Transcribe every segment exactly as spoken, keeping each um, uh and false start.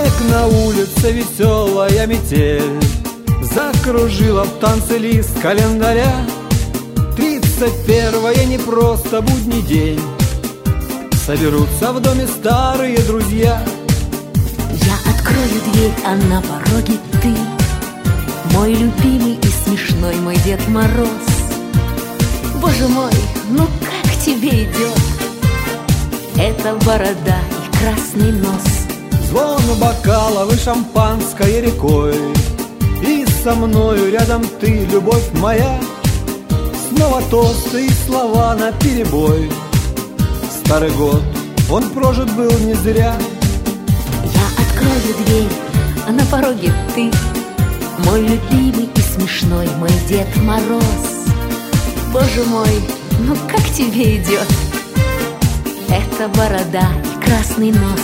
снег на улице, веселая метель закружила в танце лист календаря. Тридцать первое не просто будний день, соберутся в доме старые друзья. Я открою дверь, а на пороге ты, мой любимый и смешной мой Дед Мороз. Боже мой, ну как тебе идет эта борода и красный нос? Звон бокалов и шампанское рекой, и со мною рядом ты, любовь моя. Снова тосты и слова наперебой. Старый год, он прожит был не зря. Я открою дверь, а на пороге ты, мой любимый и смешной мой Дед Мороз. Боже мой, ну как тебе идет эта борода и красный нос?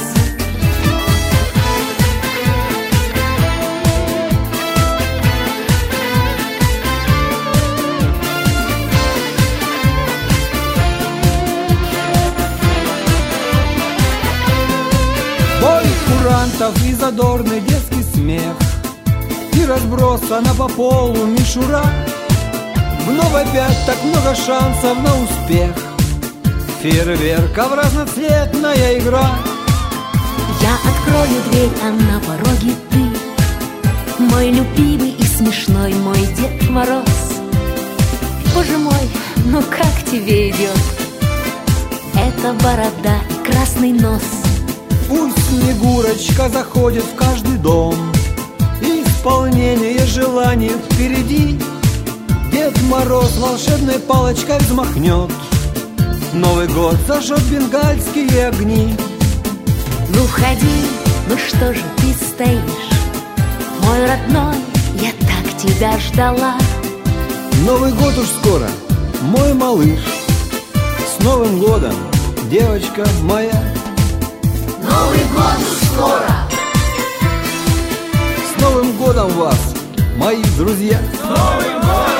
Бой курантов и задорный детский смех, и разбросана по полу мишура. Вновь опять так много шансов на успех, фейерверков разноцветная игра. Я открою дверь, а на пороге ты, мой любимый и смешной мой Дед Мороз. Боже мой, ну как тебе идет эта борода и красный нос? Пусть Снегурочка заходит в каждый дом, исполнение желаний впереди. Дед Мороз волшебной палочкой взмахнет, Новый год зажжет бенгальские огни. Ну ходи, ну что же ты стоишь, мой родной, я так тебя ждала. Новый год уж скоро, мой малыш. С Новым годом, девочка моя. Новый год уж скоро. С Новым годом вас, мои друзья. С Новым годом!